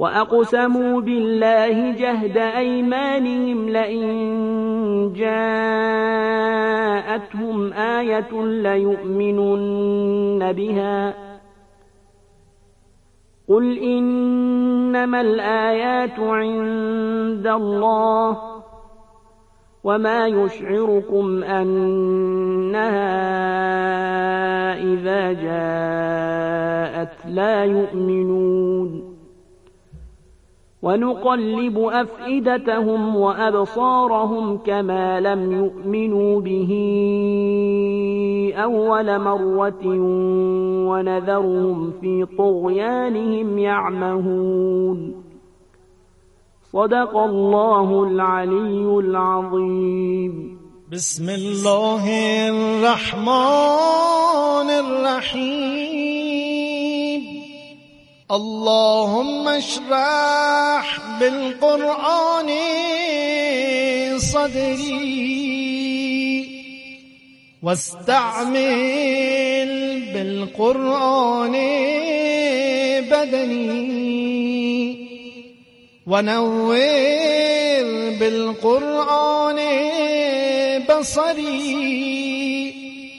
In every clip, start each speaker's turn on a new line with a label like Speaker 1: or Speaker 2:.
Speaker 1: وأقسموا بالله جهد أيمانهم لئن جاءتهم آية ليؤمنن بها قل إنما الآيات عند الله وما يشعركم أنها إذا جاءت لا يؤمنون ونقلب أفئدتهم وأبصارهم كما لم يؤمنوا به أول مرة ونذرهم في طغيانهم يعمهون صدق الله العلي العظيم.
Speaker 2: بسم الله الرحمن الرحيم. اللهم اشرح بالقرآن صدري واستعمل بالقرآن بدني ونور بالقرآن بصري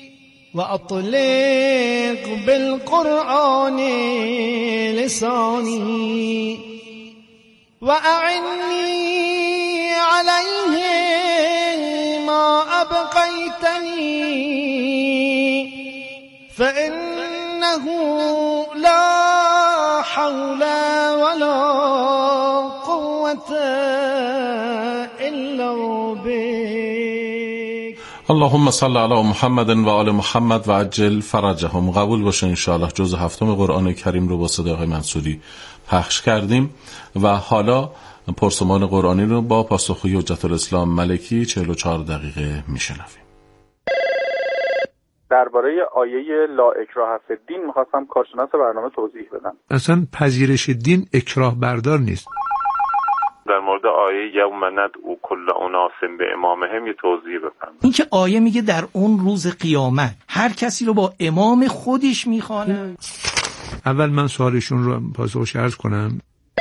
Speaker 2: وأطلق بالقرآن لساني وأعني عليه ما أبقيتني فإنه لا حول ولا قوة إلا بك.
Speaker 3: اللهم صل علی محمد و آل محمد و عجل فرجهم. قبول باشه انشاءالله جزء 7 قرآن کریم رو با صدای آقای منصوری پخش کردیم و حالا پرسمان قرآنی رو با پاسخگوی حجت الاسلام ملکی 44 دقیقه میشنویم.
Speaker 4: درباره آیه لا اکراه فی الدین می‌خواستم کارشناس برنامه توضیح بدم.
Speaker 5: اصلا پذیرش دین اکراه بردار نیست.
Speaker 4: در مورد آیه یوم ندعو کل اناس بامامهم یه توضیح بدم.
Speaker 6: این که آیه میگه در اون روز قیامت هر کسی رو با امام خودش میخوانه.
Speaker 5: اول من سوالشون رو پاسخش عرض کنم.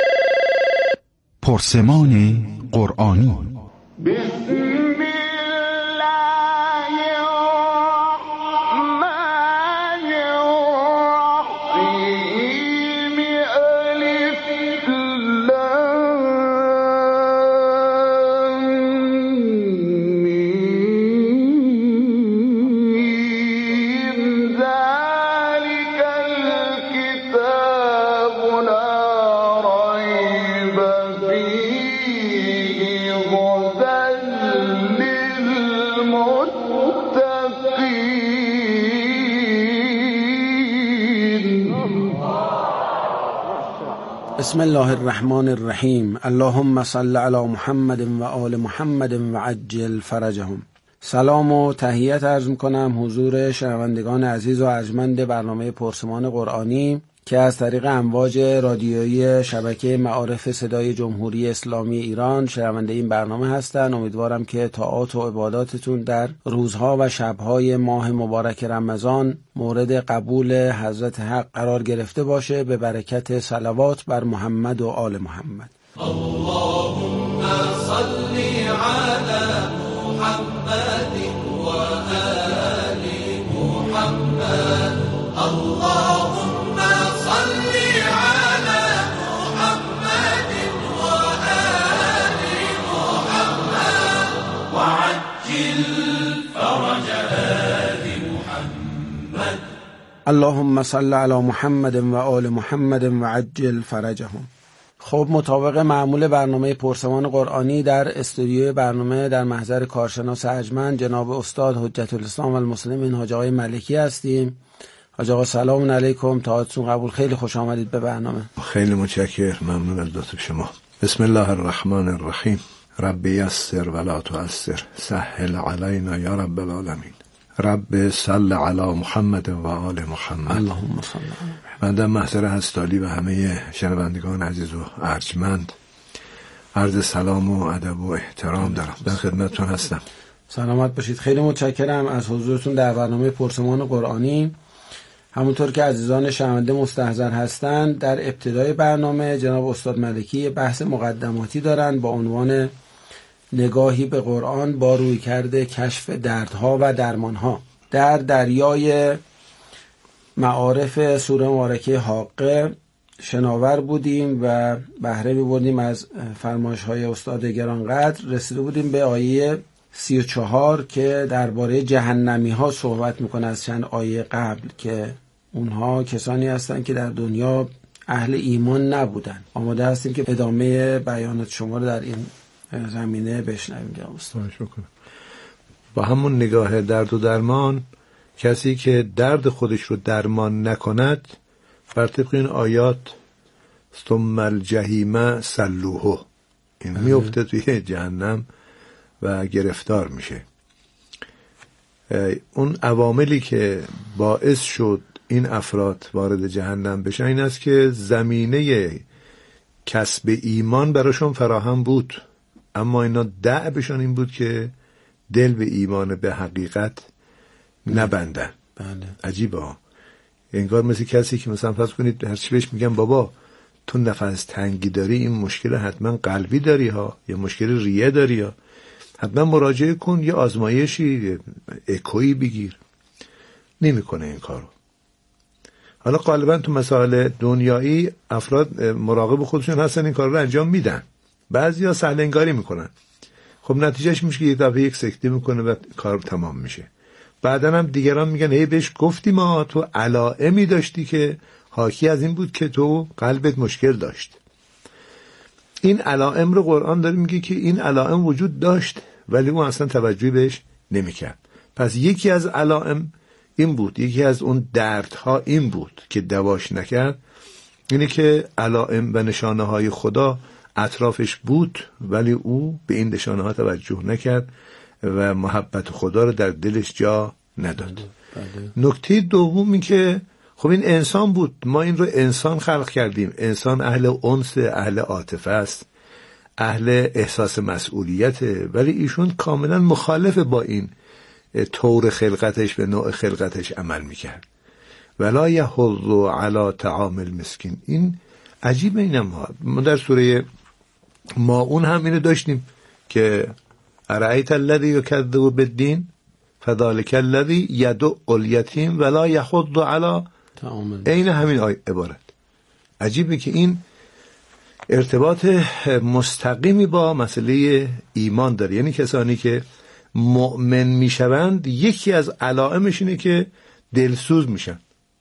Speaker 7: پرسمان قرآنی.
Speaker 8: بسم الله الرحمن الرحیم. اللهم صل علی محمد و آل محمد و عجل فرجهم. سلام و تحیت عرض میکنم حضور شنوندگان عزیز و ارجمند برنامه پرسمان قرآنی که از طریق امواج رادیویی شبکه معارف صدای جمهوری اسلامی ایران شنونده این برنامه هستند. امیدوارم که طاعات و عباداتتون در روزها و شبهای ماه مبارک رمضان مورد قبول حضرت حق قرار گرفته باشه به برکت صلوات بر محمد و آل محمد.
Speaker 2: اللهم صل علی محمد و آل محمد. اللهم صل على محمد وآل محمد وعجل فرج آل محمد.
Speaker 8: اللهم صل على محمد و آل محمد وعجل فرجهم. خب مطابق معمول برنامه پرسمان قرآنی در استودیوی برنامه در محضر کارشناس ارجمند جناب استاد حجت الاسلام والمسلمین حاج آقای ملکی هستیم. حاج آقا سلام علیکم، طاعتتون قبول، خیلی خوش آمدید به برنامه.
Speaker 9: خیلی متشکرم، ممنون از لطف شما. بسم الله الرحمن الرحیم. رب یسر ولا تعسر سهل علینا یا رب العالمین. رب صل علی محمد و آل محمد.
Speaker 8: اللهم صل.
Speaker 9: من در محضر هستالی و همه شنوندگان عزیز و ارجمند عرض سلام و ادب و احترام دارم. در خدمتتون هستم.
Speaker 8: سلامت باشید. خیلی متشکرم از حضورتون در برنامه پرسمان قرآنی. همونطور که عزیزان شنونده مستحضر هستند، در ابتدای برنامه جناب استاد ملکی بحث مقدماتی دارن با عنوان نگاهی به قرآن با رویکرد کشف دردها و درمانها. در دریای معارف سوره مبارکه حاقه شناور بودیم و بهره می‌بردیم از فرمایش‌های استاد گرانقدر. رسیده بودیم به آیه 34 که درباره جهنمی‌ها صحبت می‌کنه از چند آیه قبل، که اونها کسانی هستند که در دنیا اهل ایمان نبودن. آماده هستیم که ادامه بیانات شما رو در این زمینه بشنویم.
Speaker 9: با همون نگاه درد و درمان، کسی که درد خودش رو درمان نکند بر طبق این آیات ثم الجحیم صلوه، این میفته توی جهنم و گرفتار میشه. اون عواملی که باعث شد این افراد وارد جهنم بشن این است که زمینه کسب ایمان براشون فراهم بود، اما اینا دأبشون این بود که دل به ایمان به حقیقت نبندن.
Speaker 8: بله.
Speaker 9: عجیبه ها. انگار مثل کسی که مثلا فرض کنید هرچی بهش میگن بابا تو نفس تنگی داری، این مشکل حتما قلبی داری ها، یا مشکل ریه داری ها، حتما مراجعه کن، یا آزمایشی اکویی بگیر. نمیکنه این کارو. حالا غالبا تو مسائل دنیایی افراد مراقب خودشون هستن، این کار رو انجام میدن. بعضیا سهل انگاری میکنن، خب نتیجهش میشه که یک دفعه یک سکته میکنه و کار تمام میشه. بعدن هم دیگران میگن هی بهش گفتی ما تو علائمی داشتی که حاکی از این بود که تو قلبت مشکل داشت. این علائم رو قرآن داره میگه که این علائم وجود داشت ولی اون اصلا توجهی بهش نمیکرد. پس یکی از علائم این بود، یکی از اون دردها این بود که دواش نکرد، اینه که علائم و نشانه های خدا اطرافش بود ولی او به این نشانه ها توجه نکرد و محبت خدا رو در دلش جا نداد. نکته دومی که خب این انسان بود، ما این رو انسان خلق کردیم. انسان اهل انس، اهل عاطفه است، اهل احساس مسئولیته، ولی ایشون کاملا مخالف با این طور خلقتش و نوع خلقتش عمل میکرد. ولا یحض علی طعام المسکین. این عجیبه. اینم ما در سوره ماعون هم اینو داشتیم که ارایت الذی یکذب بالدین فذلک الذی یدع الیتیم ولا یحض علی طعام المسکین. این همین عبارت. عجیبه که این ارتباط مستقیمی با مسئله ایمان داره. یعنی کسانی که مؤمن میشوند یکی از علائمش اینه که دلسوز میشن،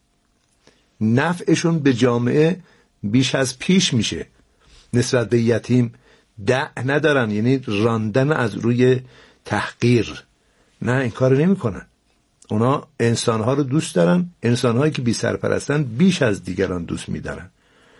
Speaker 9: نفعشون به جامعه بیش از پیش میشه، نسبت به یتیم ندارن، یعنی راندن از روی تحقیر. نه، این کار نمی کنن. اونا انسانها رو دوست دارن، انسانهایی که بی سرپرستن بیش از دیگران دوست میدارن.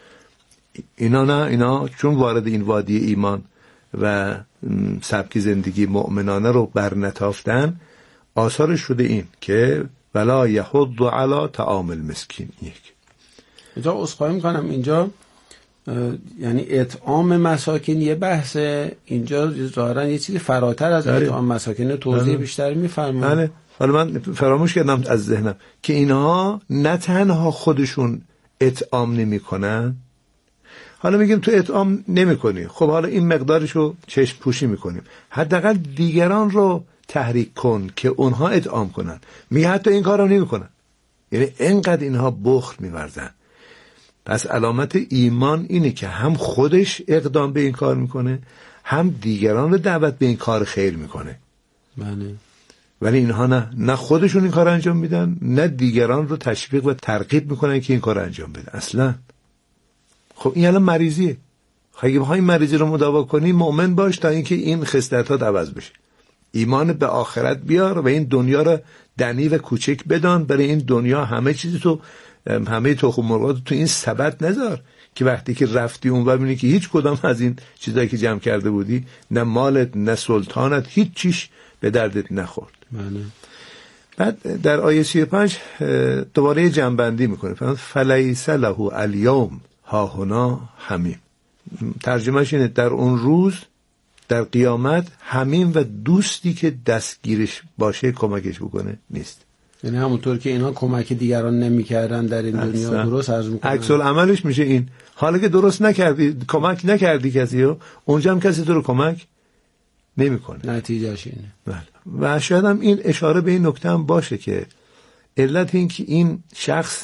Speaker 9: اینا نه، اینا چون وارد این وادی ایمان و سبک زندگی مؤمنانه رو برنتافتن، آثارش شده این که ولا یحض علی طعام المسکین.
Speaker 8: اینجا عذرخواهی میکنم، اینجا یعنی اطعام مساکین یه بحثه، اینجا ظاهرا یه چیزی فراتر از اطعام مساکین توضیح بیشتر میفرمایید.
Speaker 9: بله. حالا من فراموش کردم از ذهنم که اینها نه تنها خودشون اطعام نمیکنن، حالا میگیم تو اطعام نمیکنی، خب حالا این مقدارشو چشم پوشی میکنیم، حداقل دیگران رو تحریک کن که اونها اطعام کنن. میگه حتی این کارو نمیکنن، یعنی اینقدر اینها بخل میورزن. پس علامت ایمان اینه که هم خودش اقدام به این کار میکنه، هم دیگران رو دعوت به این کار خیر میکنه.
Speaker 8: بله.
Speaker 9: ولی اینها نه خودشون این کار انجام میدن، نه دیگران رو تشویق و ترغیب میکنن که این کار انجام بده اصلا. خب این الان مریضیه. اگه بخوای مریضی رو مداوا کنی، مؤمن باش تا اینکه این خصلت‌ها عوض بشه. ایمان به آخرت بیار و این دنیا رو دنی و کوچک بدان. برای این دنیا همه چیزی تو، همه تخم مرغات تو این سبد نذار که وقتی که رفتی اون و ببینی که هیچ کدام از این چیزایی که جمع کرده بودی، نه مالت نه سلطانت، هیچ چیش به دردت نخورد.
Speaker 8: بله.
Speaker 9: بعد در آیه 35 دوباره جمع‌بندی میکنه. فلیس له الیوم هاهنا حمیم. ترجمهش اینه در اون روز، در قیامت، حمیم و دوستی که دستگیرش باشه کمکش بکنه نیست.
Speaker 8: یعنی همونطور که اینا کمک دیگران نمیکردن در این دنیا، درست عرض میکنن،
Speaker 9: عکس العملش میشه این. حالا که درست نکردی، کمک نکردی کسی رو، اونجا هم کسی تو رو کمک نمیکنه.
Speaker 8: نتیجهش اینه.
Speaker 9: بله. و شاید هم این اشاره به این نکته هم باشه که علت این که این شخص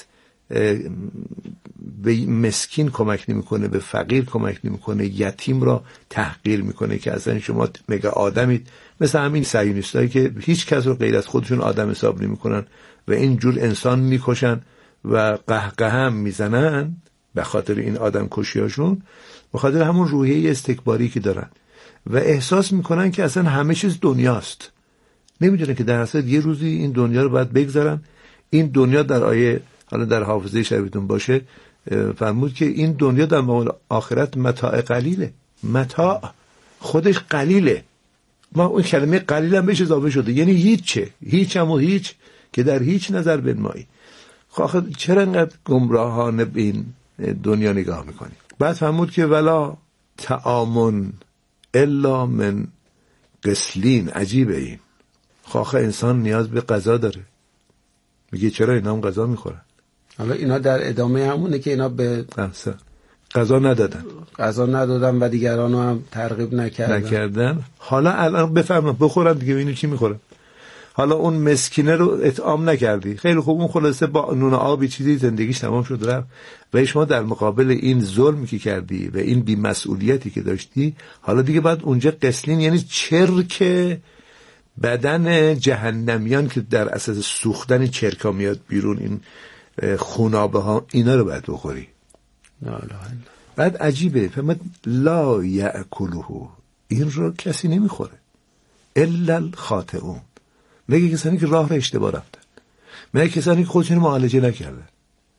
Speaker 9: به مسکین کمک نمیکنه، به فقیر کمک نمیکنه، یتیم را تحقیر میکنه که اصلا شما مگه آدمید، مثل همین صهیونیستایی که هیچ کس رو غیر از خودشون آدم حساب نمیکنن و اینجور انسان میکشن و قهقه هم میزنن به خاطر این آدم کشیاشون، به خاطر همون روحیه استکباری که دارن و احساس میکنن که اصلا همه چیز دنیاست. نمیدونن که در اصل یه روزی این دنیا رو باید بگذارن. این دنیا در آیه، حالا در حافظه شبیتون باشه، فرمود که این دنیا در مقابل آخرت متاع قلیله. متاع خودش قلیله، ما اون کلمه قلیل هم بهش اضافه شده، یعنی هیچه، هیچ هم و هیچ که در هیچ نظر بنمایی. آخه چرا انقدر گمراهانه به این دنیا نگاه میکنی؟ بعد فرمود که ولا طعام الا من غسلین. عجیبه این. آخه انسان نیاز به غذا داره، میگه چرا اینا هم غذا میخورن؟ حالا
Speaker 8: اینا در ادامه همونه که اینا به
Speaker 9: غذا ندادن
Speaker 8: و دیگران رو هم ترغیب نکردن.
Speaker 9: حالا الان بفرما بخورن دیگه، اینو چی میخورن؟ حالا اون مسکینه رو اطعام نکردی، خیلی خوب، اون خلاصه با نون آبی چیزی زندگیش تمام شد رفت، و شما در مقابل این ظلمی که کردی و این بی‌مسئولیتی که داشتی، حالا دیگه بعد اونجا قسلین، یعنی چرک بدن جهنمیان که در اساس سوختن چرکا میاد بیرون، این خونابه ها، اینا رو باید بخوری. بعد عجیبه، فهمت لا یأکله، این رو کسی نمیخوره الا الخاطئون، مگه کسانی که راه رو اشتباه رفتن، مگه کسانی که خودشون معالجه نکردن.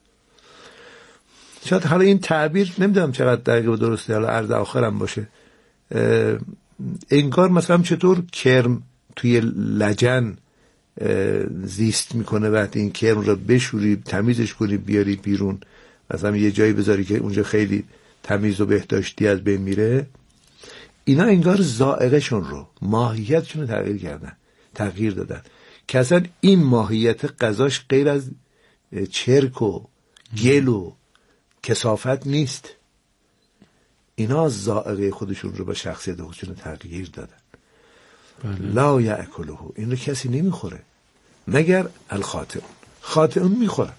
Speaker 9: شاید حالا این تعبیر نمیدونم چقدر دقیق و درسته، حالا عرض آخرم باشه، انگار مثلا چطور کرم توی لجن زیست میکنه، وقتی این کرم رو بشوری، تمیزش کنی، بیاری بیرون، مثلا یه جایی بذاری که اونجا خیلی تمیز و بهداشتی از بین میره، اینا انگار ذائقه‌شون رو، ماهیتشون رو تغییر دادن که اصلا این ماهیت غذاش غیر از چرک و گل و کثافت نیست. اینا ذائقه خودشون رو با شخصیت خودشون تغییر دادن. لا یأکله، این رو کسی نمیخوره مگر الخاطئون، خاطئون میخورن.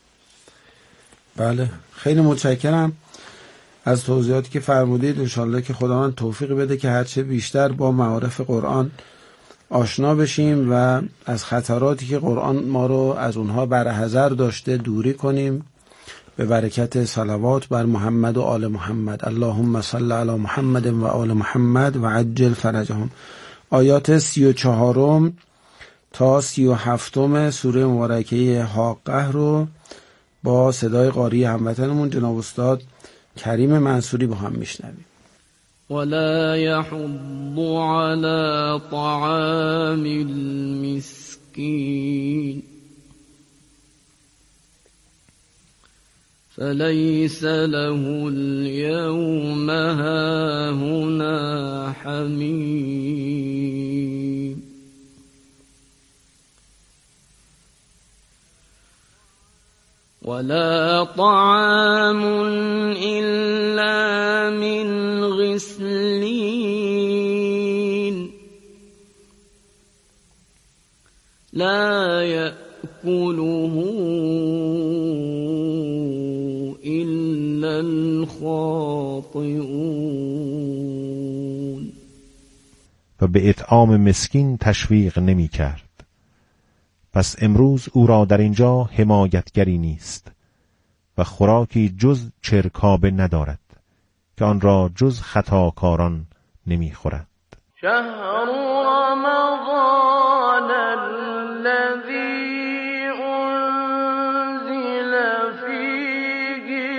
Speaker 8: بله، خیلی متشکرم از توضیحاتی که فرمودید. انشالله که خداوند توفیق بده که هرچه بیشتر با معارف قرآن آشنا بشیم و از خطراتی که قرآن ما رو از اونها برحذر داشته دوری کنیم، به برکت صلوات بر محمد و آل محمد. اللهم صل علی محمد و آل محمد و عجل فرجهم. آیات 34 تا 37 سوره مبارکه حاقه رو با صدای قاری هموطنمون جناب استاد کریم منصوری با هم میشنویم.
Speaker 1: ولا يحض على طعام المسكين فليس له اليوم هاهنا حميم ولا طعام إلا من غسلين لا يأكله إلا الخاطئون.
Speaker 10: و به اطعام مسکین تشویق نمی کرد. پس امروز او را در اینجا حمایتگری نیست و خوراکی جز چرکابه ندارد که آن را جز خطاکاران نمی خورد.
Speaker 2: شهر رمضان الذي انزل فيه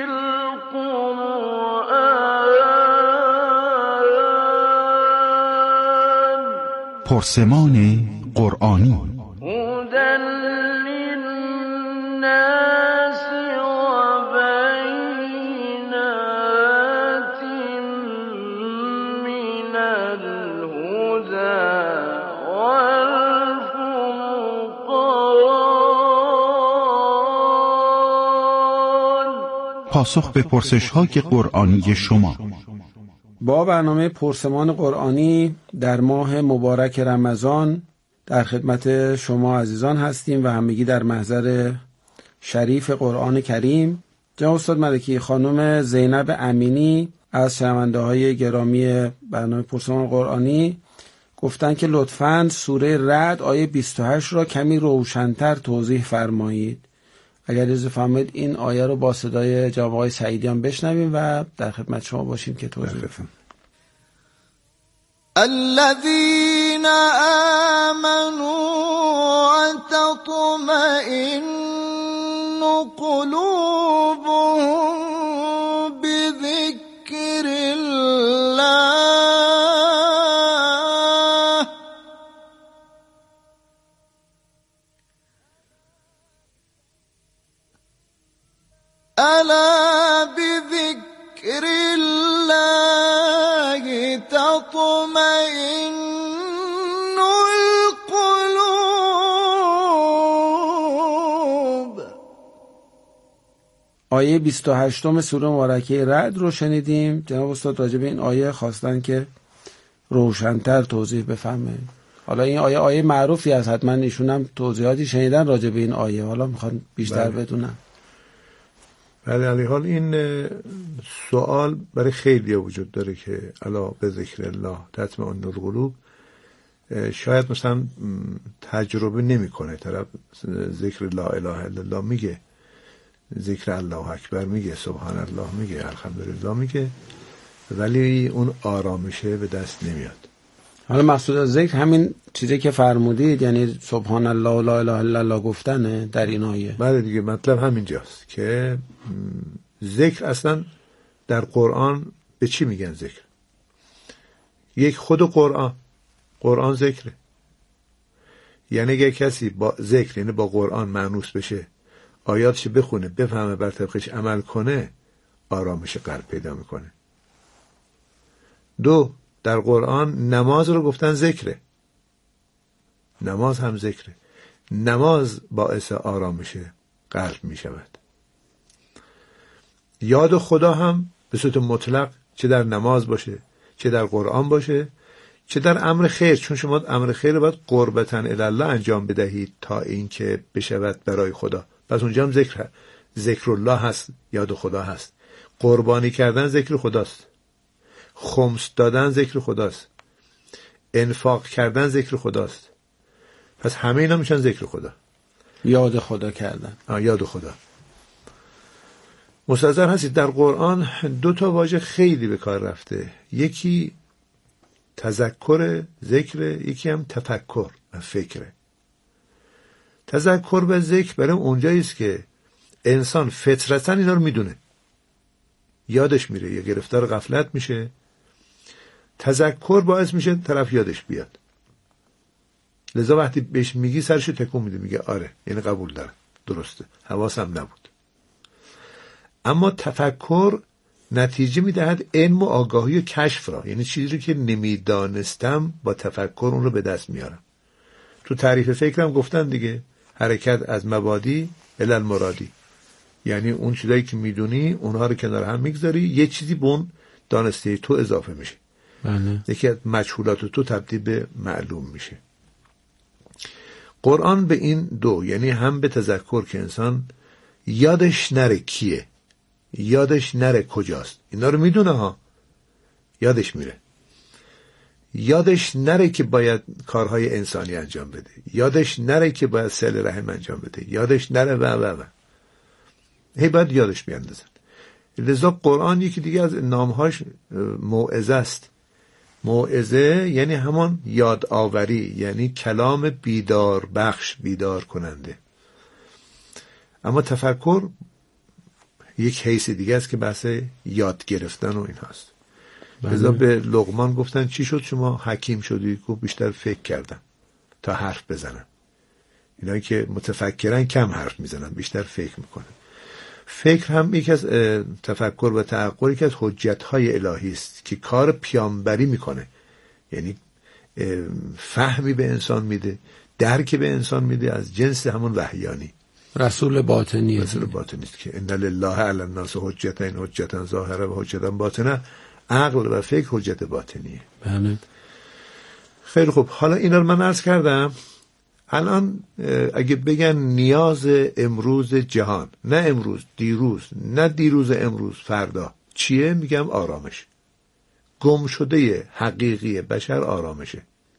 Speaker 2: القرآن
Speaker 7: پرسمان قرآنی
Speaker 2: والفرقان
Speaker 7: پاسخ به پرسش‌های قرآنی شما.
Speaker 8: با برنامه پرسمان قرآنی در ماه مبارک رمضان در خدمت شما عزیزان هستیم و همگی در محضر شریف قرآن کریم. جناب استاد ملکی، خانم زینب امینی از شنونده های گرامی برنامه پرسمان قرآنی گفتن که لطفاً سوره رعد آیه 28 را کمی روشن‌تر توضیح فرمایید. اگر اجازه فرمایید این آیه رو با صدای جناب آقای سعیدیان بشنویم و در خدمت شما باشیم که توضیح بدیم.
Speaker 11: الذين آمنوا وتطمئن قلوبهم بذكر الله ألا بذكر الله تطمئن القلوب.
Speaker 8: آیه 28 سوره مبارکه رعد رو شنیدیم. جناب استاد راجع به این آیه خواستن که روشن‌تر توضیح بفرمایید. حالا این آیه معروفی است، حتما ایشون هم توضیحاتی شنیدن راجع به این آیه، حالا میخوان بیشتر بدونن.
Speaker 9: بله، علی حال این سوال برای خیلی وجود داره که الا به ذکر الله تطمئن القلوب. شاید مثلا تجربه نمیکنه طرف ذکر لا اله الا الله میگه، ذکر الله اکبر میگه، سبحان الله میگه، الحمدلله میگه، ولی اون آرامشه به دست نمیاد.
Speaker 8: حالا مقصود از ذکر همین چیزی که فرمودید، یعنی سبحان الله و لا اله الا الله گفتنه در این آیه.
Speaker 9: بله دیگه، مطلب همینجاست که ذکر اصلا در قرآن به چی میگن ذکر؟ یک خود قرآن ذکره. یعنی اگه کسی با ذکر، یعنی با قرآن مانوس بشه، آیاتش بخونه، بفهمه، بر طبقش عمل کنه، آرامش قلب پیدا میکنه. دو، در قرآن نماز رو گفتن ذکره. نماز هم ذکره. نماز باعث آرامش قلب می شود. یاد خدا هم به صورت مطلق، چه در نماز باشه، چه در قرآن باشه، چه در امر خیر، چون شما امر خیر رو باید قربتاً الله انجام بدهید تا این که بشود برای خدا. پس اونجا هم ذکر الله هست، یاد خدا هست. قربانی کردن ذکر خداست، خمس دادن ذکر خداست، انفاق کردن ذکر خداست. پس همه اینا میشن ذکر خدا،
Speaker 8: یاد خدا کردن.
Speaker 9: یاد خدا. مستحضر هستید در قرآن 2 واژه خیلی به کار رفته، یکی تذکر ذکر، یکی هم تفکر و فکره. تذکر و ذکر برای اونجایی است که انسان فطرتاً اینا رو میدونه، یادش میره یا گرفتار غفلت میشه. تذکر باعث میشه طرف یادش بیاد، لذا وقتی بهش میگی سرشو تکون میده، میگه آره، یعنی قبول دارم، درسته، حواسم نبود. اما تفکر نتیجه میدهد علم و آگاهی و کشف را، یعنی چیزی که نمیدانستم با تفکر اون رو به دست میارم. تو تعریف فکرم گفتن دیگه، حرکت از مبادی الی المرادی، یعنی اون چیزایی که میدونی اونها رو کنار هم میگذاری، یه چیزی به اون دانسته تو اضافه میشه.
Speaker 8: بله.
Speaker 9: یکی از مجهولات تو تبدیل به معلوم میشه. قرآن به این دو، یعنی هم به تذکر که انسان یادش نره کیه، یادش نره کجاست، اینا رو میدونه ها، یادش میره. یادش نره که باید کارهای انسانی انجام بده، یادش نره که باید صله رحم انجام بده، یادش نره و هی باید یادش بیاندازن. لذا قرآن یکی دیگه از نامهاش موعظه است. موعظه یعنی همان یاد آوری، یعنی کلام بیدار بخش، بیدار کننده. اما تفکر یک حیث دیگه است که بحث یاد گرفتن و این هست. لذا به لقمان گفتن چی شد شما حکیم شدی؟ گفت بیشتر فکر کردم تا حرف بزنم. اینایی که متفکرن کم حرف میزنن، بیشتر فکر میکنن. فکر هم یکی از تفکر و تعقل یکی از حجت‌های الهی است که کار پیامبری میکنه، یعنی فهمی به انسان میده، درکی به انسان میده از جنس همون وحیانی.
Speaker 8: رسول باطنی
Speaker 9: است که ان لله علی الناس حجتا ظاهره و حجتا باطنه. عقل و فکر حجت باطنیه.
Speaker 8: بله.
Speaker 9: خیلی خوب، حالا اینا رو من عرض کردم. الان اگه بگن نیاز امروز جهان، نه امروز، دیروز، نه دیروز امروز، فردا چیه؟ میگم آرامش. گم شده حقیقی بشر آرامشه.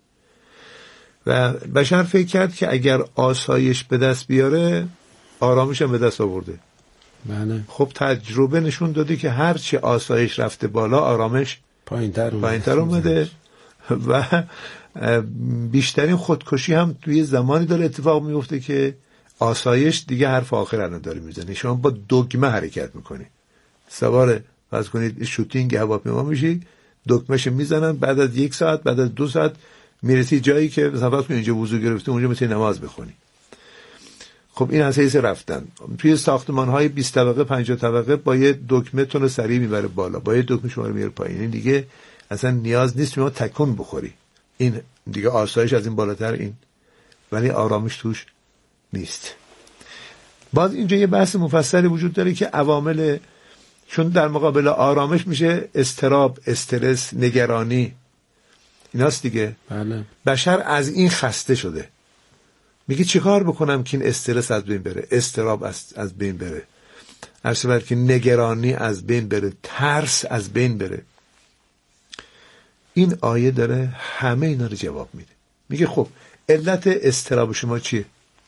Speaker 9: و بشر فکر کرد که اگر آسایش به دست بیاره آرامش هم به دست آورده.
Speaker 8: بله.
Speaker 9: خب تجربه نشون داده که هرچی آسایش رفته بالا آرامش پایین‌تر اومده و بیشترین خودکشی هم توی زمانی داره اتفاق میفته که آسایش دیگه حرف آخر الان داره میزنه. شما با دگمه حرکت میکنی. سوار فرض کنید شوتینگ هواپیما میشی، دکمه‌ش میزنن، بعد از 1 ساعت، بعد از 2 ساعت میرسی جایی که مثلا فرض کنید اینجا وضو گرفتی، اونجا میتونی نماز بخونی. خب این از حیث رفتن. توی ساختمان‌های 20 طبقه 50 طبقه با یه دکمه تون رو سریع میبره بالا، با یه دکمه شما رو میاره پایین. این دیگه اصلا نیاز نیست شما تکون بخوری. این دیگه آسایش از این بالاتر این، ولی آرامش توش نیست. باز اینجا یه بحث مفصلی وجود داره که عوامل، چون در مقابل آرامش میشه اضطراب، استرس، نگرانی، ایناست دیگه.
Speaker 8: بله.
Speaker 9: بشر از این خسته شده، میگه چیکار بکنم که این استرس از بین بره، اضطراب از بین بره، عرض که نگرانی از بین بره، ترس از بین بره. این آیه داره همه اینا رو جواب میده. میگه خب علت اضطراب شما چیه؟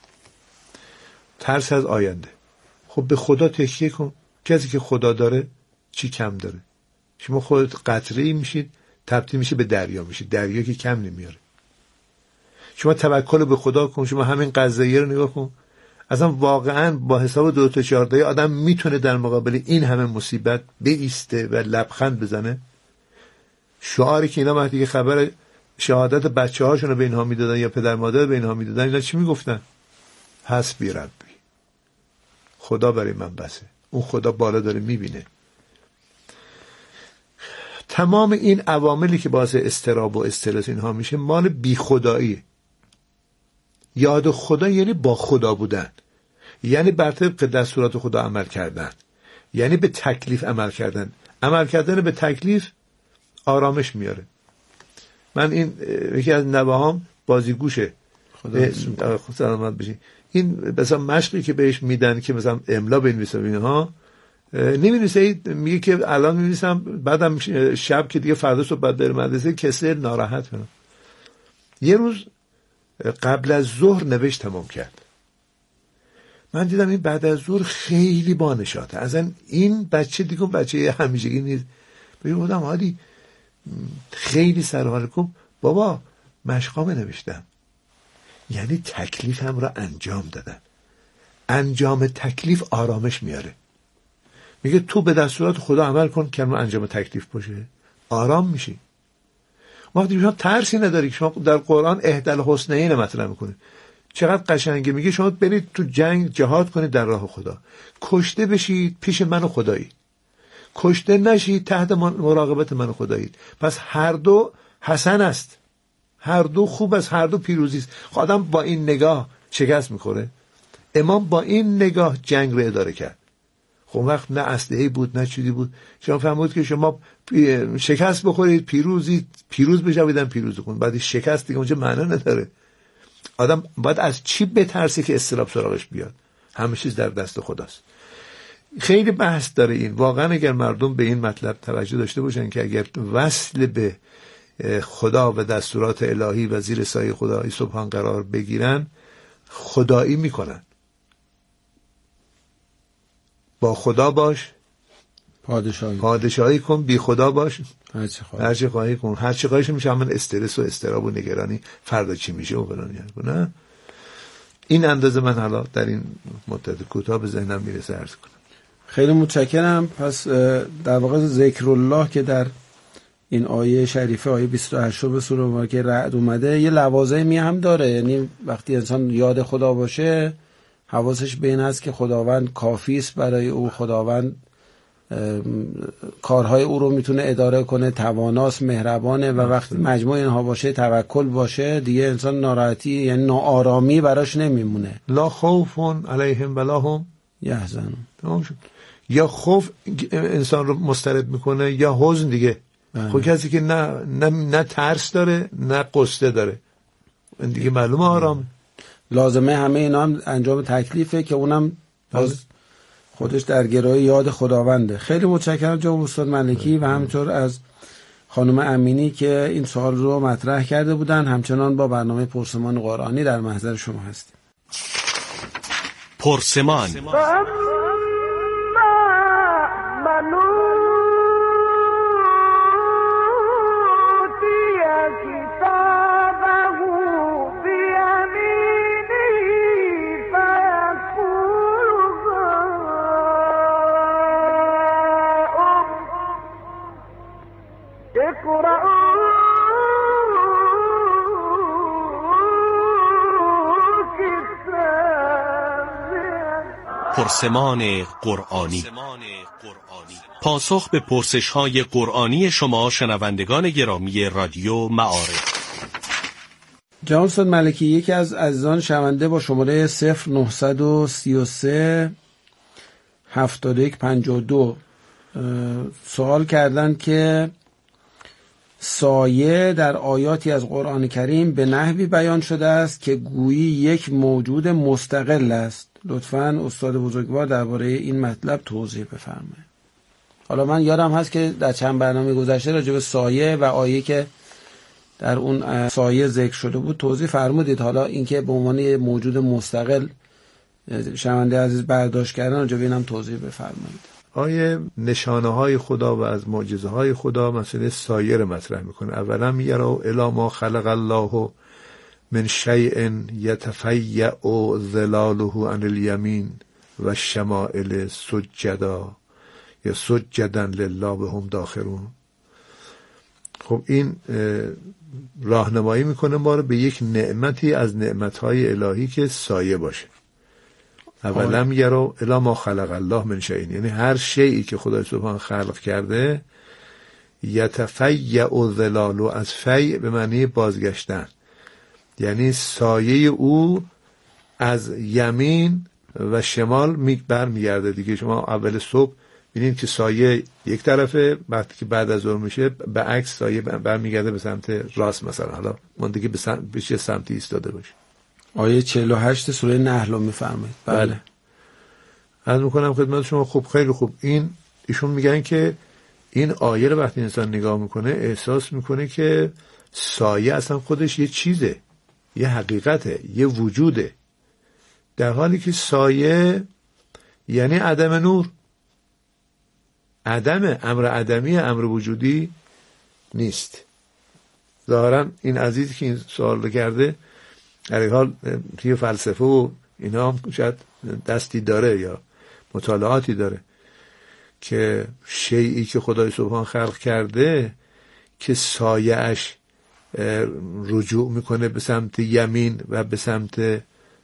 Speaker 9: ترس از آینده. خب به خدا تکیه کن. کسی که خدا داره چی کم داره؟ شما خودت قطره‌ای میشید، تبدیل میشه به دریا میشید، دریا که کم نمیاره. شما توکل به خدا کن. شما همین قضیه رو نگاه کن. اصلا واقعا با حساب 2 تا 14 آدم میتونه در مقابل این همه مصیبت بایسته و لبخند بزنه؟ شعاری که اینا وقتی که خبر شهادت بچه‌هاشون رو به اینها میدادن یا پدر مادر به اینها میدادن، اینا چی میگفتن؟ حسبی ربی، خدا برای من بسه. اون خدا بالا داره میبینه. تمام این عواملی که باعث اضطراب و استرس اینها میشه مال بی خدایی. یاد خدا یعنی با خدا بودن، یعنی بر طبق دستورات خدا عمل کردن، یعنی به تکلیف عمل کردن. عمل کردن به تکلیف آرامش میاره. من این یکی از نوهام بازیگوشه، خدا سلامت بشی. این مثلا مشقی که بهش میدن که مثلا املا بنویسه اینها، نمی‌نویسه، میگه که الان می‌نویسم، بعدم شب که دیگه فردا صبح بعد بره مدرسه کسل ناراحت کنم. یه روز قبل از ظهر نوشت تمام کرد. من دیدم این بعد از ظهر خیلی بانشاته. اصلا این بچه دیگه بچه همیشگی نیست. بودم عادی خیلی سرحال کن. بابا مشقام نوشتم، یعنی تکلیف هم را انجام دادن. انجام تکلیف آرامش میاره. میگه تو به دستورات خدا عمل کن که انجام تکلیف باشه، آرام میشی. وقتی شما ترسی نداری، شما در قرآن احدی الحسنیین مطرح میکنه، چقدر قشنگه. میگه شما برید تو جنگ جهاد کنید در راه خدا، کشته بشید پیش من و خدایی، کشته نشید تحت مراقبت من و خدایی. پس هر دو حسن است، هر دو خوب است، هر دو پیروزی است. آدم با این نگاه شکست میخوره. امام با این نگاه جنگ رو اداره کرد. خب وقت نه اسلحه‌ای بود نه چیزی بود. شما فهمید که شما شکست بخورید پیروز بشویدن پیروز کن، بعد شکست دیگه اونجا معنا نداره. آدم باید از چی بترسه که اضطراب سراغش بیاد؟ همه چیز در دست خداست. خیلی بحث داره این. واقعا اگر مردم به این مطلب توجه داشته باشن که اگر وصل به خدا و دستورات الهی و زیر سایه خدای سبحان قرار بگیرن، خدایی میکنن. با خدا باش پادشاهی کن، بی خدا باش هر چه خواهی کن. هر چه خواهیش میشه همون استرس و استراب و نگرانی، فردا چی میشه و فلان. نه این اندازه من حالا در این مدت کوتاه به ذهنم میرسه عرض کنم.
Speaker 8: خیلی متشکرم. پس در واقع ذکر الله که در این آیه شریفه آیه 28 به سوره مبارکه رعد اومده یه لوازمی هم داره. یعنی وقتی انسان یاد خدا باشه حواسش به این هست که خداوند کافی است برای او، خداوند کارهای او رو میتونه اداره کنه، تواناست، مهربانه و وقتی مجموع اینها باشه، توکل باشه، دیگه انسان ناراحتی یعنی ناآرامی براش نمیمونه.
Speaker 5: لا خوف علیهم ولا هم
Speaker 8: یحزنون.
Speaker 5: تمام شد. یا خوف انسان رو مضطرب میکنه یا حزن دیگه. خب کسی که نه ترس داره نه قصه داره دیگه معلومه آرام.
Speaker 8: لازمه همه اینا هم انجام تکلیفه که اونم باز خودش در گرای یاد خداونده. خیلی متشکرم جناب استاد ملکی و همینطور از خانم امینی که این سوال رو مطرح کرده بودن. همچنان با برنامه پرسمان قرآنی در محضر شما هستیم.
Speaker 12: پرسمان. پرسمان قرآنی. پاسخ به پرسش‌های قرآنی شما شنوندگان گرامی رادیو معارف.
Speaker 8: جناب استاد ملکی، یکی از عزیزان شنونده با شماره 0933 7152 سوال کردند که سایه در آیاتی از قرآن کریم به نحوی بیان شده است که گویی یک موجود مستقل است. لطفاً استاد بزرگوار درباره این مطلب توضیح بفرمایید. حالا من یادم هست که در چند برنامه گذشته راجع به سایه و آیه که در اون سایه ذکر شده بود توضیح فرمودید. حالا اینکه به عنوان موجود مستقل شنونده عزیز برداشت کردن راجع به اینم توضیح بفرمایید.
Speaker 5: آیه نشانه های خدا و از معجزه های خدا مسئله سایه رو مطرح میکنه. اولا یرو الی ما خلق الله من شیء یتفیع ظلاله عن الیمین و شمائل سجدا یا سجدا لله و هم داخرون. خب این راهنمایی میکنه ما رو به یک نعمتی از نعمتهای الهی که سایه باشه. اولا یرو الی ما خلق الله من شیء، یعنی هر شیئی که خدای سبحان خلق کرده یتفیع ظلاله، از فیع به معنی بازگشتن، یعنی سایه او از یمین و شمال برمیگرده دیگه. شما اول صبح ببینید که سایه یک طرفه، وقتی که بعد از ظهر میشه به عکس سایه برمیگرده به سمت راست مثلا. حالا من دیگه به چه سمتی ایستاده باشه.
Speaker 8: آیه 48 سوره نحل رو میفرمایید.
Speaker 5: بله. عرض میکنم خدمت شما. خب خیلی خوب. ایشون میگن که این آیه رو وقتی انسان نگاه میکنه احساس میکنه که سایه اصلا خودش یه چیزه، یه حقیقته، یه وجوده، در حالی که سایه یعنی عدم نور. عدم، امر عدمی، امر وجودی نیست. ظاهرا این عزیزی که این سوال رو کرده در این حال توی فلسفه و اینا هم شاید دستی داره یا مطالعاتی داره که شیئی که خدای سبحان خلق کرده که سایه‌اش رجوع میکنه به سمت یمین و به سمت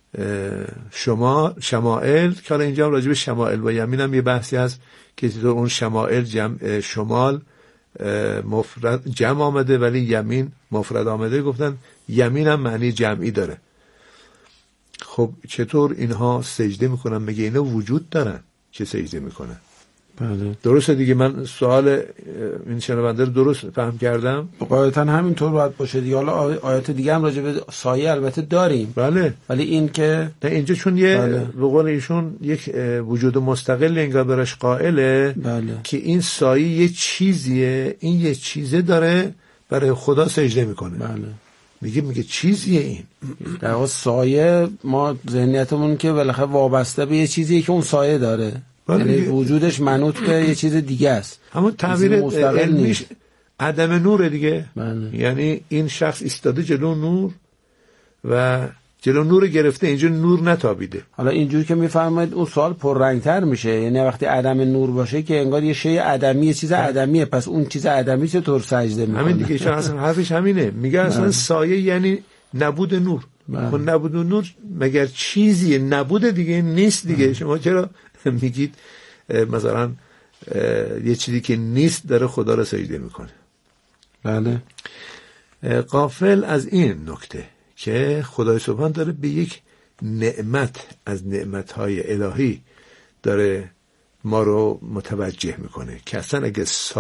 Speaker 5: شمائل، که حالا اینجا راجع به شمائل و یمین هم یه بحثی هست که تو اون شمائل شمال مفرد جمع آمده ولی یمین مفرد آمده. گفتن یمین هم معنی جمعی داره. خب چطور اینها سجده میکنن؟ مگه اینا وجود دارن که سجده میکنن؟
Speaker 8: بله.
Speaker 5: درسته دیگه. من سوال این شنونده رو درست فهم کردم؟
Speaker 8: قاعدتا همینطور باید باشه دیگه. حالا آیات دیگه هم راجع به سایه البته داریم.
Speaker 5: بله.
Speaker 8: ولی این که
Speaker 5: اینجا چون یه به قول ایشون یک وجود مستقل انگار برش قائله.
Speaker 8: بله.
Speaker 5: که این سایه یه چیزیه، این یه چیزه داره برای خدا سجده میکنه.
Speaker 8: بله.
Speaker 5: میگه چیزیه این.
Speaker 8: در واقع سایه ما ذهنیتمون که بالاخره وابسته به یه چیزیه که اون سایه داره. یعنی وجودش منوط به یه چیز دیگه است.
Speaker 5: همون تعبیر علمیش عدم نوره دیگه.
Speaker 8: بله.
Speaker 5: یعنی این شخص ایستاده جلو نور و جلو نور گرفته، اینجا نور نتابیده.
Speaker 8: حالا اینجوری که میفرمایید اون سوال پررنگتر میشه. یعنی وقتی عدم نور باشه که انگار یه شی عدمی، یه چیز عدمیه، پس اون چیز عدمی چطور سجده میکنه؟
Speaker 5: همین دیگه. اصلا حرفش همینه. میگه اصلا سایه یعنی نبود نور. خب نبود نور مگر چیزیه؟ نبود دیگه نیست دیگه. شما چرا میگید مثلا یه چیزی که نیست داره خدا را سجده میکنه.
Speaker 8: بله.
Speaker 5: غافل از این نکته که خدای سبحان داره به یک نعمت از نعمتهای الهی داره ما رو متوجه میکنه که اصلا اگه